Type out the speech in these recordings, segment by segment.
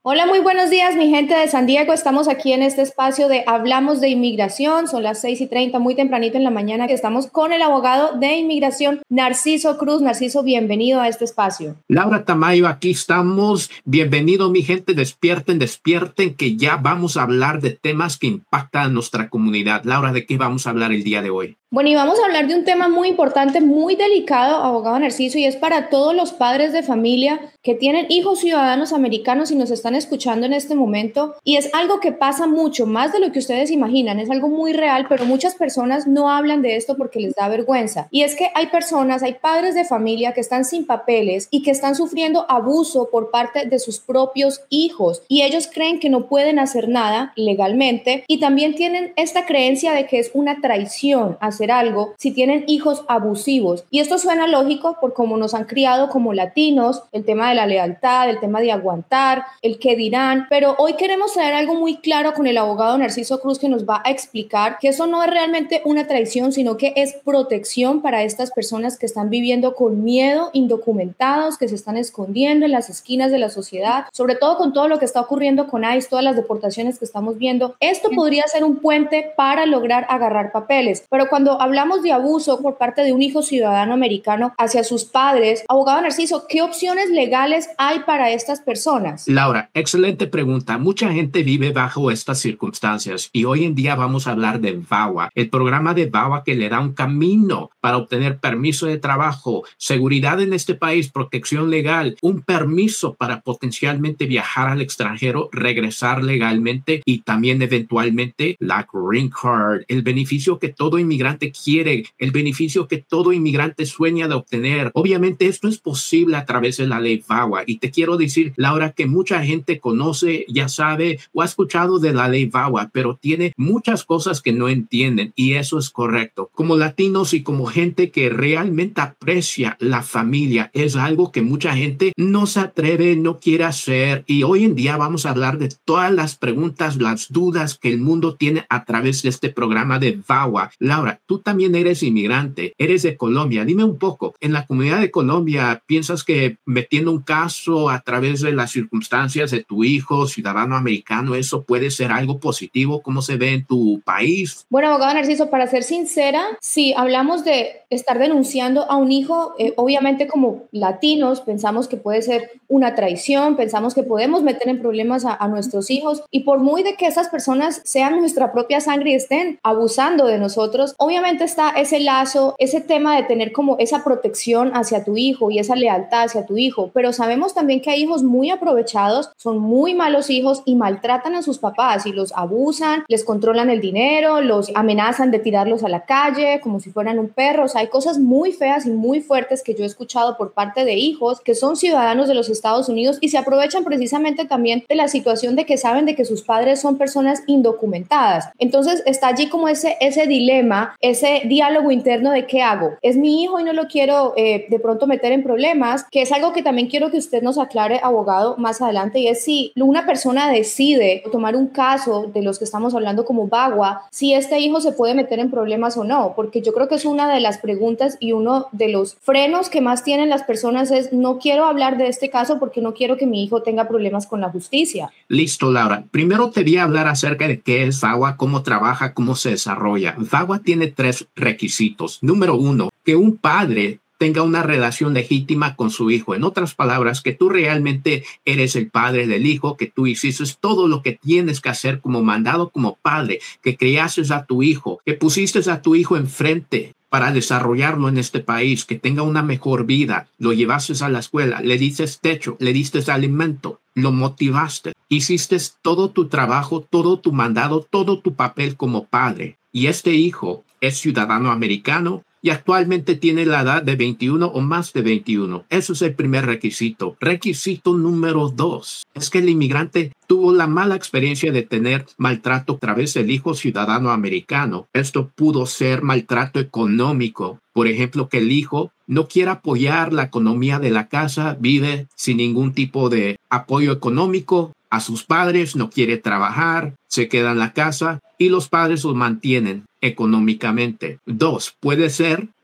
Hola, muy buenos días, mi gente de San Diego. Estamos aquí en este espacio de Hablamos de Inmigración. Son las 6:30, muy tempranito en la mañana. Estamos con el abogado de inmigración, Narciso Cruz. Narciso, bienvenido a este espacio. Laura Tamayo, aquí estamos. Bienvenido, mi gente. Despierten, despierten, que ya vamos a hablar de temas que impactan a nuestra comunidad. Laura, ¿de qué vamos a hablar el día de hoy? Bueno, y vamos a hablar de un tema muy importante, muy delicado, abogado Narciso, y es para todos los padres de familia que tienen hijos ciudadanos americanos y nos están escuchando en este momento. Y es algo que pasa mucho, más de lo que ustedes imaginan, es algo muy real, pero muchas personas no hablan de esto porque les da vergüenza. Y es que hay padres de familia que están sin papeles y que están sufriendo abuso por parte de sus propios hijos. Y ellos creen que no pueden hacer nada legalmente y también tienen esta creencia de que es una traición hacer algo si tienen hijos abusivos. Y esto suena lógico por cómo nos han criado como latinos, el tema de la lealtad, el tema de aguantar, el qué dirán, pero hoy queremos traer algo muy claro con el abogado Narciso Cruz, que nos va a explicar que eso no es realmente una traición, sino que es protección para estas personas que están viviendo con miedo, indocumentados, que se están escondiendo en las esquinas de la sociedad, sobre todo con todo lo que está ocurriendo con ICE, todas las deportaciones que estamos viendo. Esto podría ser un puente para lograr agarrar papeles, pero cuando hablamos de abuso por parte de un hijo ciudadano americano hacia sus padres, abogado Narciso, ¿qué opciones legales hay para estas personas? Laura, excelente pregunta. Mucha gente vive bajo estas circunstancias y hoy en día vamos a hablar de VAWA, el programa de VAWA que le da un camino para obtener permiso de trabajo, seguridad en este país, protección legal, un permiso para potencialmente viajar al extranjero, regresar legalmente y también eventualmente la Green Card, el beneficio que todo inmigrante quiere, el beneficio que todo inmigrante sueña de obtener. Obviamente esto es posible a través de la ley VAWA y te quiero decir, Laura, que mucha gente conoce, ya sabe o ha escuchado de la ley VAWA, pero tiene muchas cosas que no entienden y eso es correcto. Como latinos y como gente que realmente aprecia la familia, es algo que mucha gente no se atreve, no quiere hacer, y hoy en día vamos a hablar de todas las preguntas, las dudas que el mundo tiene a través de este programa de VAWA. Laura, tú también eres inmigrante, eres de Colombia. Dime un poco, en la comunidad de Colombia, ¿piensas que metiendo un caso a través de las circunstancias de tu hijo, ciudadano americano, eso puede ser algo positivo? ¿Cómo se ve en tu país? Bueno, abogado Narciso, para ser sincera, si hablamos de estar denunciando a un hijo, obviamente como latinos pensamos que puede ser una traición, pensamos que podemos meter en problemas a nuestros hijos, y por muy de que esas personas sean nuestra propia sangre y estén abusando de nosotros, obviamente está ese lazo, ese tema de tener como esa protección hacia tu hijo y esa lealtad hacia tu hijo, pero sabemos también que hay hijos muy aprovechados, son muy malos hijos y maltratan a sus papás y los abusan, les controlan el dinero, los amenazan de tirarlos a la calle como si fueran un perro. O sea, hay cosas muy feas y muy fuertes que yo he escuchado por parte de hijos que son ciudadanos de los Estados Unidos y se aprovechan precisamente también de la situación de que saben de que sus padres son personas indocumentadas. Entonces está allí como ese dilema, ese diálogo interno de qué hago. Es mi hijo y no lo quiero de pronto meter en problemas, que es algo que también quiero que usted nos aclare, abogado, más adelante, y es si una persona decide tomar un caso de los que estamos hablando como VAWA, si este hijo se puede meter en problemas o no, porque yo creo que es una de las preguntas y uno de los frenos que más tienen las personas es: no quiero hablar de este caso porque no quiero que mi hijo tenga problemas con la justicia. Listo, Laura. Primero te voy a hablar acerca de qué es VAWA, cómo trabaja, cómo se desarrolla. VAWA tiene 3 requisitos. Número 1, que un padre tenga una relación legítima con su hijo. En otras palabras, que tú realmente eres el padre del hijo, que tú hiciste todo lo que tienes que hacer como mandado como padre, que criaste a tu hijo, que pusiste a tu hijo enfrente para desarrollarlo en este país, que tenga una mejor vida, lo llevaste a la escuela, le diste techo, le diste alimento, lo motivaste, hiciste todo tu trabajo, todo tu mandado, todo tu papel como padre. Y este hijo es ciudadano americano y actualmente tiene la edad de 21 o más de 21. Eso es el primer requisito. Requisito número 2 es que el inmigrante tuvo la mala experiencia de tener maltrato a través del hijo ciudadano americano. Esto pudo ser maltrato económico. Por ejemplo, que el hijo no quiera apoyar la economía de la casa, vive sin ningún tipo de apoyo económico a sus padres, no quiere trabajar, se queda en la casa y los padres los mantienen económicamente. 2, puede ser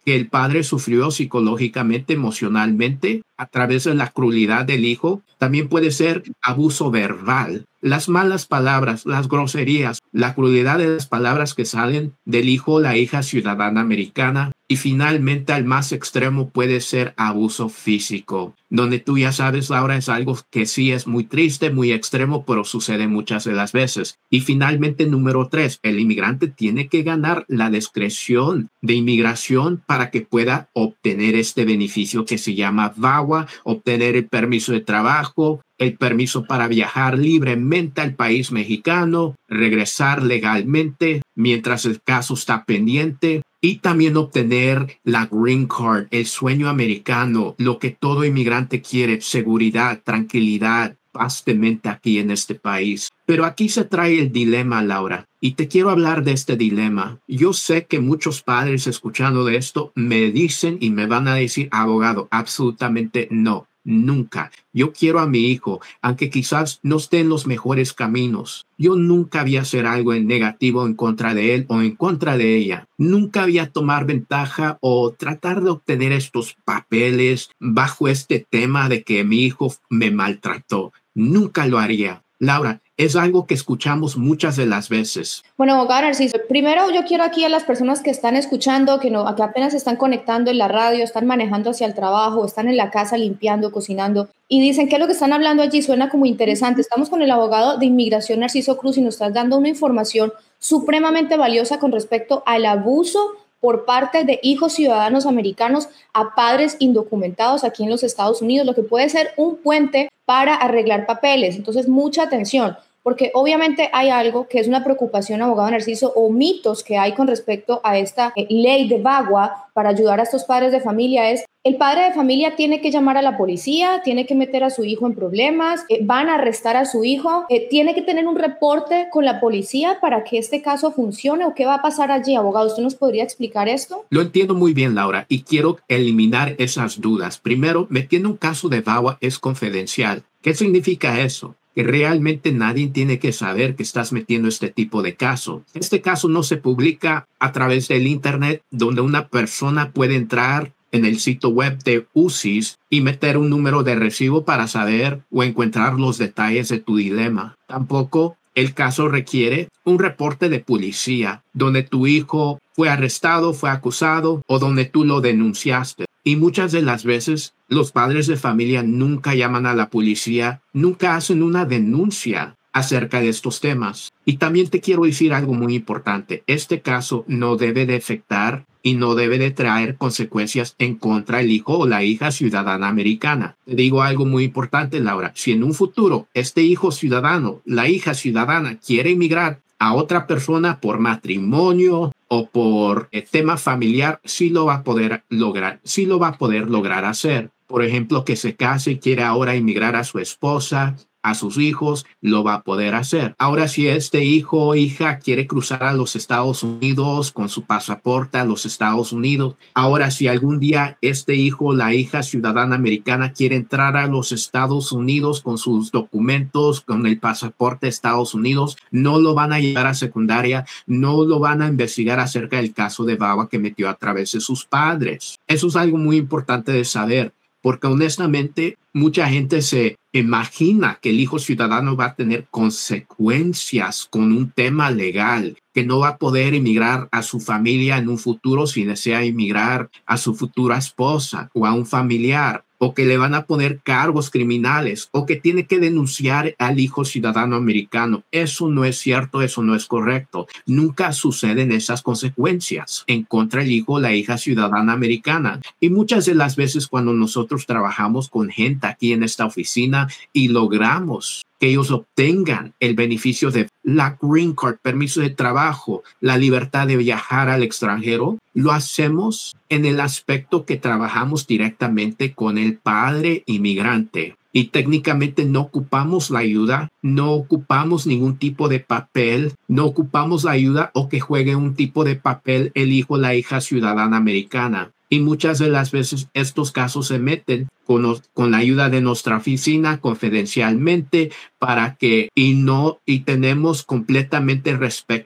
que el padre sufrió psicológicamente, emocionalmente, a través de la crueldad del hijo. También puede ser abuso verbal. Las malas palabras, las groserías, la crueldad de las palabras que salen del hijo o la hija ciudadana americana. Y finalmente, al más extremo puede ser abuso físico, donde tú ya sabes, Laura, es algo que sí es muy triste, muy extremo, pero sucede muchas de las veces. Y finalmente, número 3, el inmigrante tiene que ganar la discreción de inmigración para que pueda obtener este beneficio que se llama VAWA, obtener el permiso de trabajo, el permiso para viajar libremente al país mexicano, regresar legalmente mientras el caso está pendiente y también obtener la Green Card, el sueño americano, lo que todo inmigrante quiere, seguridad, tranquilidad, paz de mente aquí en este país. Pero aquí se trae el dilema, Laura, y te quiero hablar de este dilema. Yo sé que muchos padres escuchando de esto me dicen y me van a decir, abogado, absolutamente no. Nunca. Yo quiero a mi hijo, aunque quizás no esté en los mejores caminos. Yo nunca voy a hacer algo en negativo en contra de él o en contra de ella. Nunca voy a tomar ventaja o tratar de obtener estos papeles bajo este tema de que mi hijo me maltrató. Nunca lo haría. Laura, es algo que escuchamos muchas de las veces. Bueno, abogado Narciso, primero yo quiero aquí a las personas que están escuchando, que apenas se están conectando en la radio, están manejando hacia el trabajo, están en la casa limpiando, cocinando, y dicen que lo que están hablando allí suena como interesante. Estamos con el abogado de inmigración Narciso Cruz y nos estás dando una información supremamente valiosa con respecto al abuso por parte de hijos ciudadanos americanos a padres indocumentados aquí en los Estados Unidos, lo que puede ser un puente para arreglar papeles. Entonces, mucha atención, porque obviamente hay algo que es una preocupación, abogado Narciso, o mitos que hay con respecto a esta ley de VAWA para ayudar a estos padres de familia es: el padre de familia tiene que llamar a la policía, tiene que meter a su hijo en problemas, van a arrestar a su hijo, tiene que tener un reporte con la policía para que este caso funcione, o qué va a pasar allí, abogado. ¿Usted nos podría explicar esto? Lo entiendo muy bien, Laura, y quiero eliminar esas dudas. Primero, metiendo un caso de VAWA es confidencial. ¿Qué significa eso? Que realmente nadie tiene que saber que estás metiendo este tipo de caso. Este caso no se publica a través del Internet, donde una persona puede entrar en el sitio web de UCIS y meter un número de recibo para saber o encontrar los detalles de tu dilema. Tampoco el caso requiere un reporte de policía donde tu hijo fue arrestado, fue acusado o donde tú lo denunciaste. Y muchas de las veces los padres de familia nunca llaman a la policía, nunca hacen una denuncia acerca de estos temas. Y también te quiero decir algo muy importante. Este caso no debe de afectar y no debe de traer consecuencias en contra del hijo o la hija ciudadana americana. Te digo algo muy importante, Laura. Si en un futuro este hijo ciudadano, la hija ciudadana quiere emigrar a otra persona por matrimonio o por tema familiar, sí lo va a poder lograr, sí lo va a poder lograr hacer. Por ejemplo, que se case y quiere ahora emigrar a su esposa, a sus hijos, lo va a poder hacer. Ahora, si este hijo o hija quiere cruzar a los Estados Unidos con su pasaporte a los Estados Unidos, ahora si algún día este hijo o la hija ciudadana americana quiere entrar a los Estados Unidos con sus documentos, con el pasaporte de Estados Unidos, no lo van a llevar a secundaria, no lo van a investigar acerca del caso de VAWA que metió a través de sus padres. Eso es algo muy importante de saber, porque honestamente mucha gente se imagina que el hijo ciudadano va a tener consecuencias con un tema legal, que no va a poder emigrar a su familia en un futuro si desea emigrar a su futura esposa o a un familiar, o que le van a poner cargos criminales, o que tiene que denunciar al hijo ciudadano americano. Eso no es cierto, eso no es correcto. Nunca suceden esas consecuencias en contra del hijo o la hija ciudadana americana. Y muchas de las veces cuando nosotros trabajamos con gente aquí en esta oficina y logramos que ellos obtengan el beneficio de la Green Card, permiso de trabajo, la libertad de viajar al extranjero, lo hacemos en el aspecto que trabajamos directamente con el padre inmigrante. Y técnicamente no ocupamos la ayuda, no ocupamos ningún tipo de papel, no ocupamos la ayuda o que juegue un tipo de papel el hijo o la hija ciudadana americana. Y muchas de las veces estos casos se meten con la ayuda de nuestra oficina confidencialmente y tenemos completamente respeto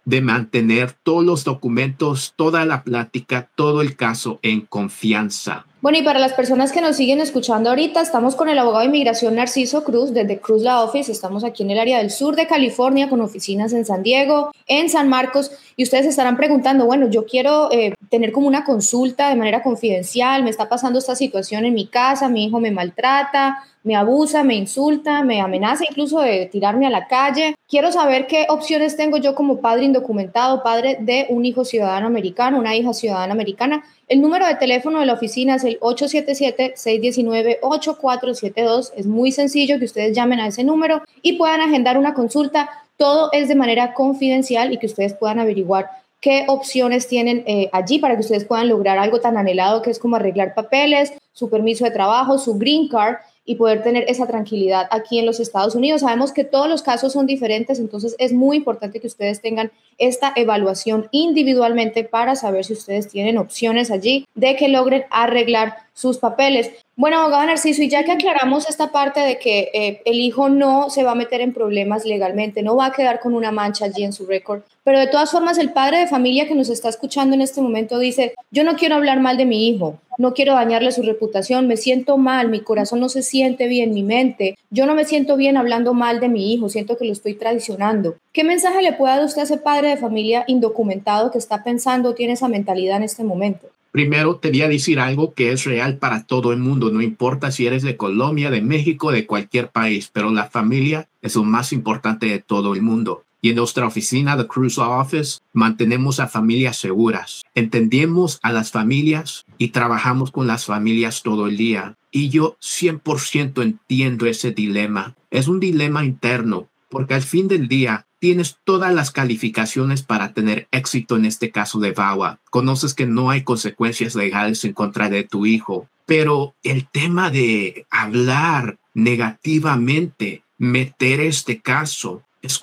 de mantener todos los documentos, toda la plática, todo el caso en confianza. Bueno, y para las personas que nos siguen escuchando ahorita, estamos con el abogado de inmigración Narciso Cruz desde Cruz Law Office. Estamos aquí en el área del sur de California con oficinas en San Diego, en San Marcos, y ustedes estarán preguntando, bueno, yo quiero tener como una consulta de manera confidencial, me está pasando esta situación en mi casa, mi hijo me maltrata, me abusa, me insulta, me amenaza incluso de tirarme a la calle. Quiero saber qué opciones tengo yo como padre indocumentado, padre de un hijo ciudadano americano, una hija ciudadana americana. El número de teléfono de la oficina es el 877-619-8472. Es muy sencillo que ustedes llamen a ese número y puedan agendar una consulta. Todo es de manera confidencial y que ustedes puedan averiguar qué opciones tienen allí para que ustedes puedan lograr algo tan anhelado que es como arreglar papeles, su permiso de trabajo, su green card, y poder tener esa tranquilidad aquí en los Estados Unidos. Sabemos que todos los casos son diferentes, entonces es muy importante que ustedes tengan esta evaluación individualmente para saber si ustedes tienen opciones allí de que logren arreglar sus papeles. Bueno, abogado Narciso, y ya que aclaramos esta parte de que el hijo no se va a meter en problemas legalmente, no va a quedar con una mancha allí en su récord, pero de todas formas el padre de familia que nos está escuchando en este momento dice, yo no quiero hablar mal de mi hijo, no quiero dañarle su reputación, me siento mal, mi corazón no se siente bien, mi mente, yo no me siento bien hablando mal de mi hijo, siento que lo estoy traicionando. ¿Qué mensaje le puede dar usted a ese padre de familia indocumentado que está pensando, tiene esa mentalidad en este momento? Primero, te voy a decir algo que es real para todo el mundo, no importa si eres de Colombia, de México, de cualquier país, pero la familia es lo más importante de todo el mundo. Y en nuestra oficina de Cruz Law Office mantenemos a familias seguras. Entendemos a las familias y trabajamos con las familias todo el día. Y yo 100% entiendo ese dilema. Es un dilema interno, porque al fin del día tienes todas las calificaciones para tener éxito en este caso de VAWA. Conoces que no hay consecuencias legales en contra de tu hijo, pero el tema de hablar negativamente, meter este caso, es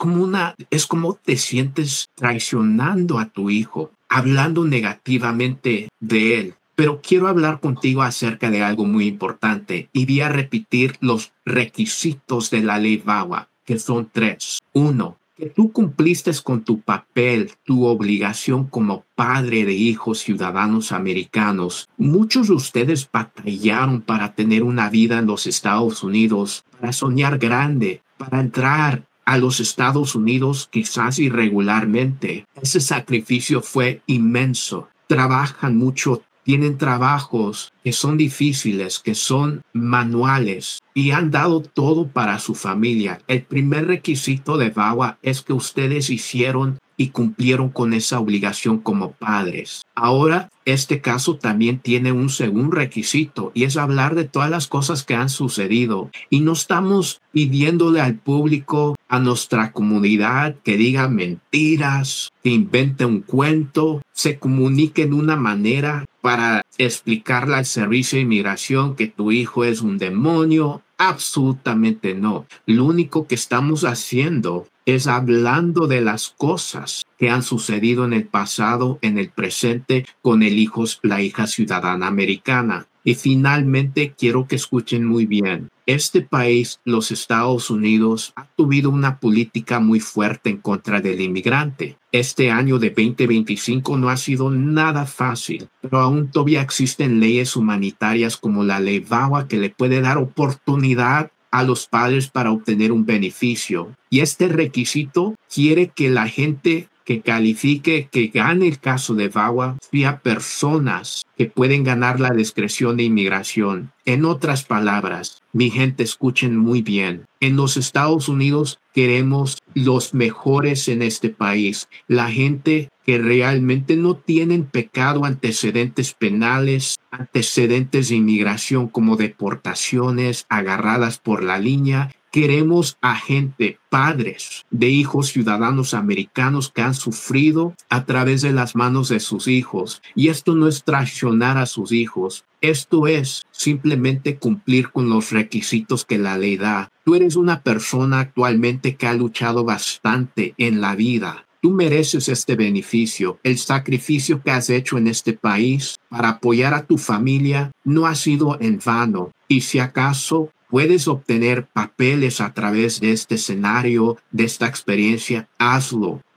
como te sientes traicionando a tu hijo, hablando negativamente de él. Pero quiero hablar contigo acerca de algo muy importante y voy a repetir los requisitos de la ley VAWA, que son 3. 1. Que tú cumpliste con tu papel, tu obligación como padre de hijos ciudadanos americanos. Muchos de ustedes batallaron para tener una vida en los Estados Unidos, para soñar grande, para entrar a los Estados Unidos quizás irregularmente. Ese sacrificio fue inmenso. Trabajan mucho, tienen trabajos que son difíciles, que son manuales y han dado todo para su familia. El primer requisito de VAWA es que ustedes hicieron y cumplieron con esa obligación como padres. Ahora, este caso también tiene un segundo requisito y es hablar de todas las cosas que han sucedido. Y no estamos pidiéndole al público, a nuestra comunidad, que diga mentiras, que invente un cuento, se comunique de una manera para explicarle al servicio de inmigración que tu hijo es un demonio. Absolutamente no. Lo único que estamos haciendo es hablando de las cosas que han sucedido en el pasado, en el presente, con la hija ciudadana americana. Y finalmente quiero que escuchen muy bien. Este país, los Estados Unidos, ha tenido una política muy fuerte en contra del inmigrante. Este año de 2025 no ha sido nada fácil, pero aún todavía existen leyes humanitarias como la ley VAWA que le puede dar oportunidad a los padres para obtener un beneficio. Y este requisito quiere que la gente que califique, que gane el caso de VAWA, sea personas que pueden ganar la discreción de inmigración. En otras palabras, mi gente, escuchen muy bien. En los Estados Unidos queremos los mejores en este país. La gente que realmente no tienen pecado, antecedentes penales, antecedentes de inmigración como deportaciones, agarradas por la línea. Queremos a gente, padres de hijos ciudadanos americanos que han sufrido a través de las manos de sus hijos. Y esto no es traicionar a sus hijos. Esto es simplemente cumplir con los requisitos que la ley da. Tú eres una persona actualmente que ha luchado bastante en la vida. Tú mereces este beneficio. El sacrificio que has hecho en este país para apoyar a tu familia no ha sido en vano. Y si acaso puedes obtener papeles a través de este escenario, de esta experiencia, hazlo.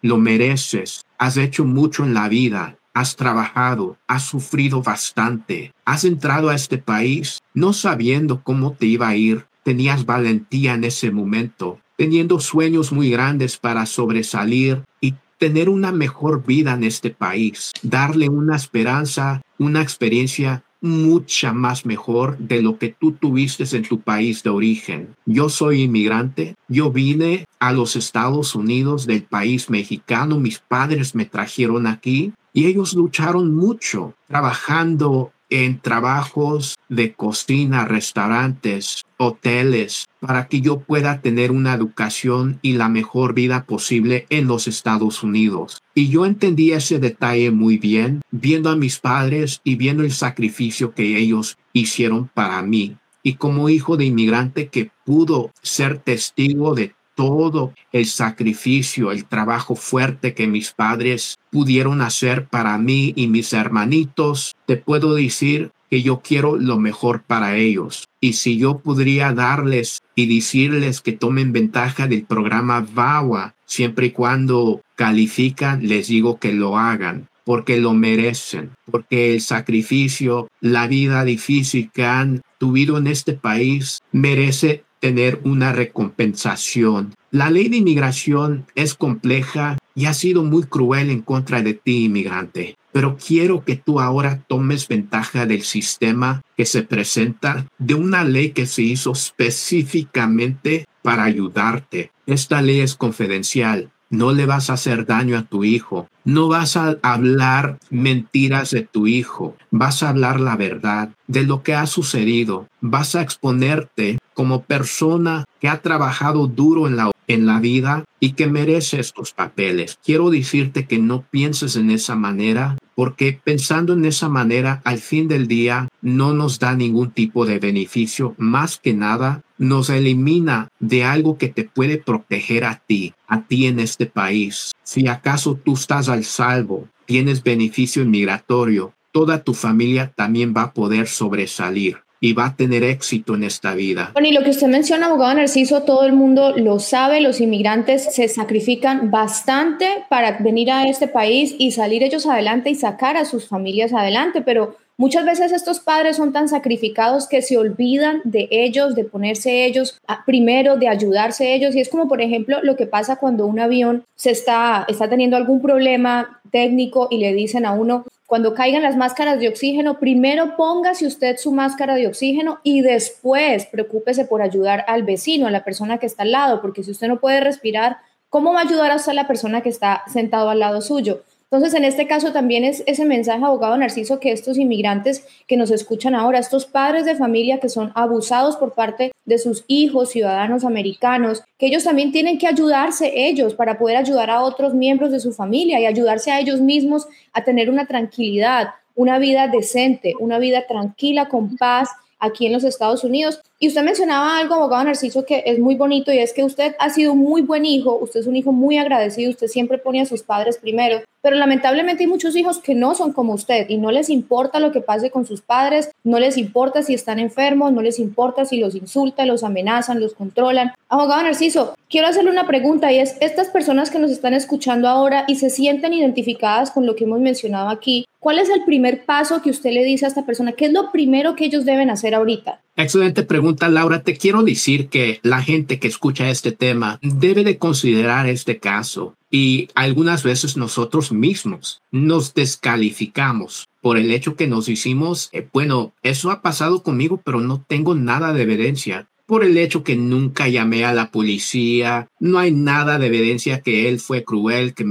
lo mereces. Has hecho mucho en la vida. Has trabajado, has sufrido bastante. Has entrado a este país no sabiendo cómo te iba a ir. Tenías valentía en ese momento, teniendo sueños muy grandes para sobresalir y tener una mejor vida en este país, darle una esperanza, una experiencia mucha más mejor de lo que tú tuviste en tu país de origen. Yo soy inmigrante, yo vine a los Estados Unidos del país mexicano, mis padres me trajeron aquí y ellos lucharon mucho, trabajando en trabajos de cocina, restaurantes, hoteles, para que yo pueda tener una educación y la mejor vida posible en los Estados Unidos. Y yo entendí ese detalle muy bien, viendo a mis padres y viendo el sacrificio que ellos hicieron para mí. Y como hijo de inmigrante que pudo ser testigo de todo el sacrificio, el trabajo fuerte que mis padres pudieron hacer para mí y mis hermanitos, te puedo decir que yo quiero lo mejor para ellos. Y si yo podría darles y decirles que tomen ventaja del programa VAWA, siempre y cuando califican, les digo que lo hagan, porque lo merecen, porque el sacrificio, la vida difícil que han tuvido en este país merece tener una recompensación. La ley de inmigración es compleja y ha sido muy cruel en contra de ti, inmigrante. Pero quiero que tú ahora tomes ventaja del sistema que se presenta, de una ley que se hizo específicamente para ayudarte. Esta ley es confidencial. No le vas a hacer daño a tu hijo. No vas a hablar mentiras de tu hijo. Vas a hablar la verdad de lo que ha sucedido. Vas a exponerte como persona que ha trabajado duro en la vida y que merece estos papeles. Quiero decirte que no pienses en esa manera, porque pensando en esa manera, al fin del día, no nos da ningún tipo de beneficio. Más que nada, nos elimina de algo que te puede proteger a ti en este país. Si acaso tú estás al salvo, tienes beneficio inmigratorio, toda tu familia también va a poder sobresalir y va a tener éxito en esta vida. Bueno, y lo que usted menciona, abogado Narciso, todo el mundo lo sabe, los inmigrantes se sacrifican bastante para venir a este país y salir ellos adelante y sacar a sus familias adelante, pero muchas veces estos padres son tan sacrificados que se olvidan de ellos, de ponerse ellos primero, de ayudarse ellos, y es como, por ejemplo, lo que pasa cuando un avión está teniendo algún problema técnico y le dicen a uno: cuando caigan las máscaras de oxígeno, primero póngase usted su máscara de oxígeno y después preocúpese por ayudar al vecino, a la persona que está al lado, porque si usted no puede respirar, ¿cómo va a ayudar a usted a la persona que está sentado al lado suyo? Entonces, en este caso también es ese mensaje, abogado Narciso, que estos inmigrantes que nos escuchan ahora, estos padres de familia que son abusados por parte de sus hijos, ciudadanos americanos, que ellos también tienen que ayudarse ellos para poder ayudar a otros miembros de su familia y ayudarse a ellos mismos a tener una tranquilidad, una vida decente, una vida tranquila, con paz aquí en los Estados Unidos. Y usted mencionaba algo, abogado Narciso, que es muy bonito, y es que usted ha sido un muy buen hijo, usted es un hijo muy agradecido, usted siempre pone a sus padres primero, pero lamentablemente hay muchos hijos que no son como usted y no les importa lo que pase con sus padres, no les importa si están enfermos, no les importa si los insultan, los amenazan, los controlan. Abogado Narciso, quiero hacerle una pregunta, y es: estas personas que nos están escuchando ahora y se sienten identificadas con lo que hemos mencionado aquí, ¿cuál es el primer paso que usted le dice a esta persona? ¿Qué es lo primero que ellos deben hacer ahorita? Excelente pregunta, Laura. Te quiero decir que la gente que escucha este tema debe de considerar este caso, y algunas veces nosotros mismos nos descalificamos por el hecho que nos hicimos, bueno, eso ha pasado conmigo, pero no tengo nada de evidencia. Por el hecho que nunca llamé a la policía, no hay nada de evidencia que él fue cruel, que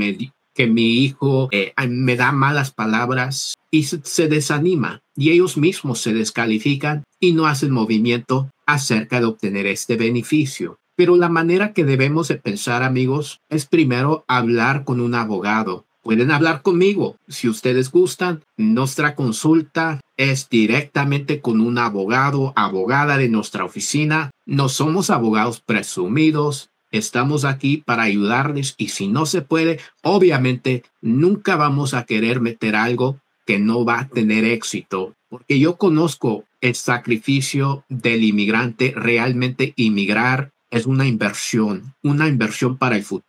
mi hijo me da malas palabras, y se desanima, y ellos mismos se descalifican y no hacen movimiento acerca de obtener este beneficio. Pero la manera que debemos de pensar, amigos, es primero hablar con un abogado. Pueden hablar conmigo si ustedes gustan. Nuestra consulta es directamente con un abogado, abogada de nuestra oficina. No somos abogados presumidos. Estamos aquí para ayudarles, y si no se puede, obviamente nunca vamos a querer meter algo que no va a tener éxito, porque yo conozco el sacrificio del inmigrante. Realmente inmigrar es una inversión para el futuro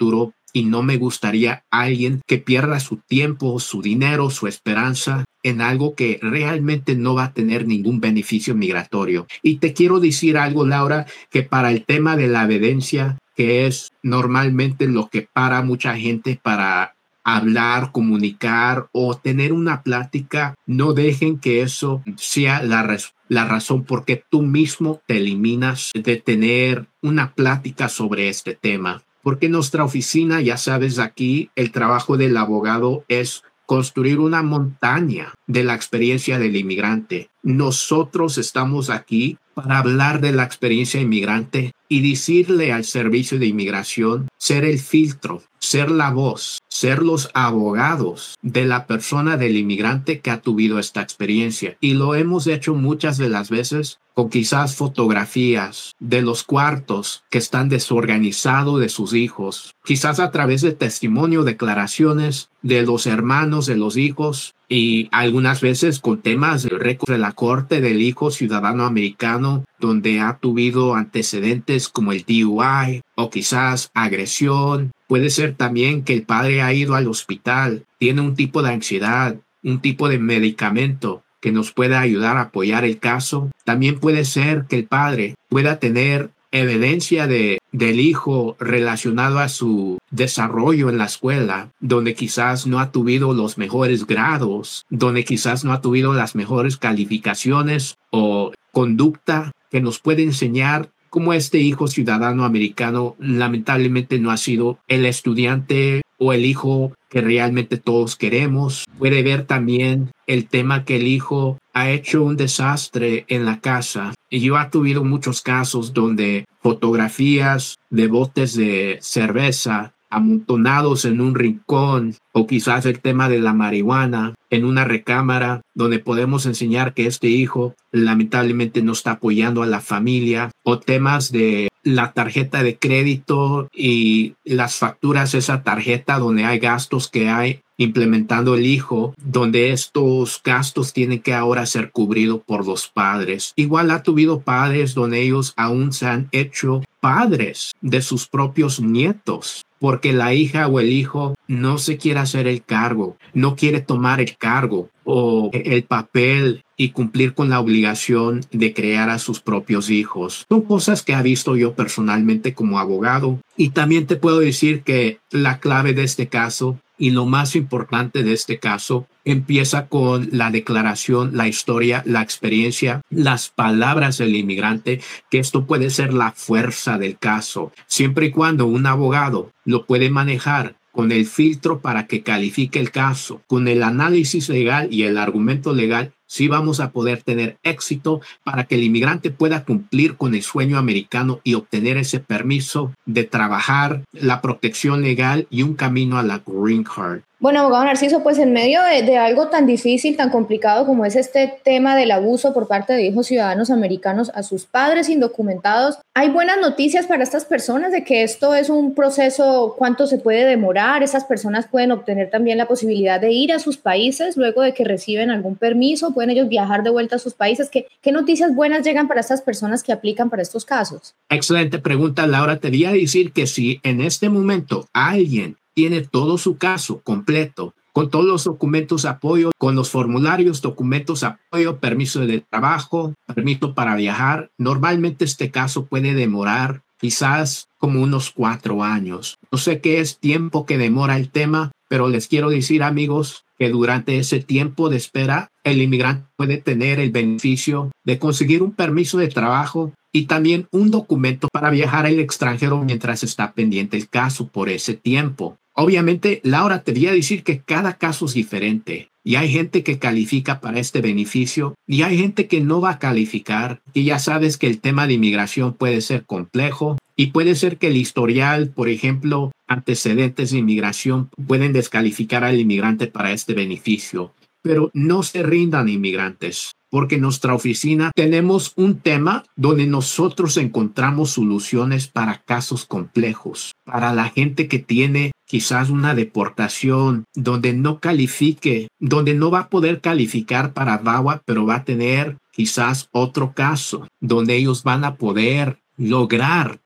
y no me gustaría alguien que pierda su tiempo, su dinero, su esperanza en algo que realmente no va a tener ningún beneficio migratorio. Y te quiero decir algo, Laura, que para el tema de la evidencia, que es normalmente lo que para mucha gente para hablar, comunicar o tener una plática, no dejen que eso sea la razón por qué tú mismo te eliminas de tener una plática sobre este tema. Porque en nuestra oficina, ya sabes, aquí el trabajo del abogado es construir una montaña de la experiencia del inmigrante. Nosotros estamos aquí para hablar de la experiencia inmigrante y decirle al servicio de inmigración, ser el filtro, ser la voz, ser los abogados de la persona del inmigrante que ha tenido esta experiencia. Y lo hemos hecho muchas de las veces con quizás fotografías de los cuartos que están desorganizados de sus hijos, quizás a través de testimonio, declaraciones de los hermanos de los hijos y algunas veces con temas de récord de la corte del hijo ciudadano americano donde ha tenido antecedentes como el DUI o quizás agresión. Puede ser también que el padre ha ido al hospital, tiene un tipo de ansiedad, un tipo de medicamento que nos pueda ayudar a apoyar el caso. También puede ser que el padre pueda tener evidencia del hijo relacionado a su desarrollo en la escuela, donde quizás no ha tenido los mejores grados, donde quizás no ha tenido las mejores calificaciones o conducta que nos puede enseñar cómo este hijo ciudadano americano lamentablemente no ha sido el estudiante o el hijo que realmente todos queremos. Puede ver también el tema que el hijo ha hecho un desastre en la casa. Y yo he tenido muchos casos donde fotografías de botes de cerveza amontonados en un rincón o quizás el tema de la marihuana en una recámara donde podemos enseñar que este hijo lamentablemente no está apoyando a la familia o temas de la tarjeta de crédito y las facturas de esa tarjeta donde hay gastos que hay implementando el hijo, donde estos gastos tienen que ahora ser cubridos por los padres. Igual ha tenido padres donde ellos aún se han hecho padres de sus propios nietos, porque la hija o el hijo no se quiere hacer el cargo, no quiere tomar el cargo o el papel y cumplir con la obligación de crear a sus propios hijos. Son cosas que he visto yo personalmente como abogado. Y también te puedo decir que la clave de este caso y lo más importante de este caso empieza con la declaración, la historia, la experiencia, las palabras del inmigrante, que esto puede ser la fuerza del caso, siempre y cuando un abogado lo puede manejar con el filtro para que califique el caso, con el análisis legal y el argumento legal. Sí vamos a poder tener éxito para que el inmigrante pueda cumplir con el sueño americano y obtener ese permiso de trabajar, la protección legal y un camino a la Green Card. Bueno, abogado Narciso, pues en medio de algo tan difícil, tan complicado como es este tema del abuso por parte de hijos ciudadanos americanos a sus padres indocumentados, hay buenas noticias para estas personas de que esto es un proceso, cuánto se puede demorar. Esas personas pueden obtener también la posibilidad de ir a sus países luego de que reciben algún permiso, pueden ellos viajar de vuelta a sus países. ¿Qué noticias buenas llegan para estas personas que aplican para estos casos? Excelente pregunta, Laura. Te voy a decir que si en este momento alguien tiene todo su caso completo, con todos los documentos de apoyo, con los formularios, documentos de apoyo, permiso de trabajo, permiso para viajar, normalmente este caso puede demorar quizás como unos 4 años. No sé qué es tiempo que demora el tema, pero les quiero decir, amigos, que durante ese tiempo de espera, el inmigrante puede tener el beneficio de conseguir un permiso de trabajo y también un documento para viajar al extranjero mientras está pendiente el caso por ese tiempo. Obviamente, Laura, te voy a decir que cada caso es diferente y hay gente que califica para este beneficio y hay gente que no va a calificar. Y ya sabes que el tema de inmigración puede ser complejo y puede ser que el historial, por ejemplo, antecedentes de inmigración pueden descalificar al inmigrante para este beneficio. Pero no se rindan, inmigrantes, porque en nuestra oficina tenemos un tema donde nosotros encontramos soluciones para casos complejos, para la gente que tiene quizás una deportación, donde no califique, donde no va a poder calificar para VAWA, pero va a tener quizás otro caso, donde ellos van a poder lograr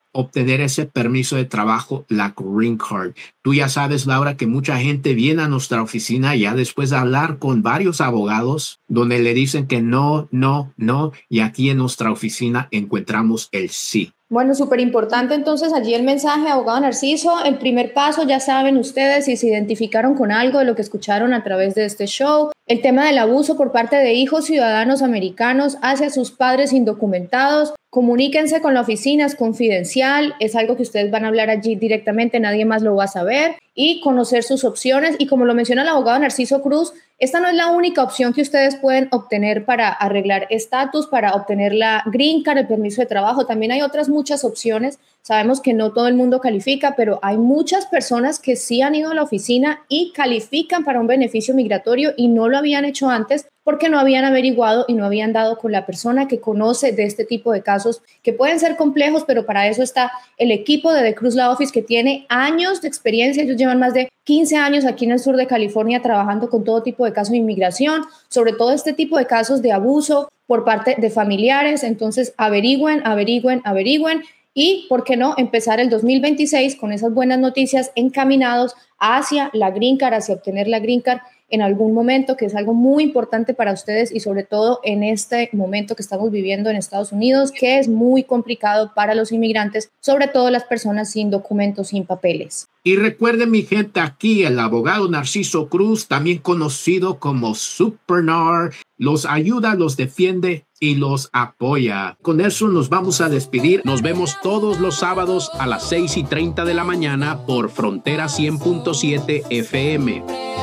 obtener ese permiso de trabajo, la Green Card. Tú ya sabes, Laura, que mucha gente viene a nuestra oficina ya después de hablar con varios abogados donde le dicen que no, y aquí en nuestra oficina encontramos el sí. Bueno, súper importante entonces allí el mensaje, abogado Narciso. El primer paso, ya saben ustedes, si se identificaron con algo de lo que escucharon a través de este show, el tema del abuso por parte de hijos ciudadanos americanos hacia sus padres indocumentados. Comuníquense con la oficina, es confidencial, es algo que ustedes van a hablar allí directamente, nadie más lo va a saber, y conocer sus opciones. Y como lo menciona el abogado Narciso Cruz, esta no es la única opción que ustedes pueden obtener para arreglar estatus, para obtener la Green Card, el permiso de trabajo. También hay otras muchas opciones. Sabemos que no todo el mundo califica, pero hay muchas personas que sí han ido a la oficina y califican para un beneficio migratorio y no lo habían hecho antes porque no habían averiguado y no habían dado con la persona que conoce de este tipo de casos que pueden ser complejos, pero para eso está el equipo de The Cruz Law Office, que tiene años de experiencia. Ellos llevan más de 15 años aquí en el sur de California trabajando con todo tipo de casos de inmigración, sobre todo este tipo de casos de abuso por parte de familiares. Entonces averigüen y, ¿por qué no?, empezar el 2026 con esas buenas noticias encaminados hacia la Green Card, hacia obtener la Green Card en algún momento, que es algo muy importante para ustedes y sobre todo en este momento que estamos viviendo en Estados Unidos, que es muy complicado para los inmigrantes, sobre todo las personas sin documentos, sin papeles. Y recuerden, mi gente, aquí el abogado Narciso Cruz, también conocido como Supernar, los ayuda, los defiende y los apoya. Con eso nos vamos a despedir. Nos vemos todos los sábados a las 6:30 de la mañana por Frontera 100.7 FM.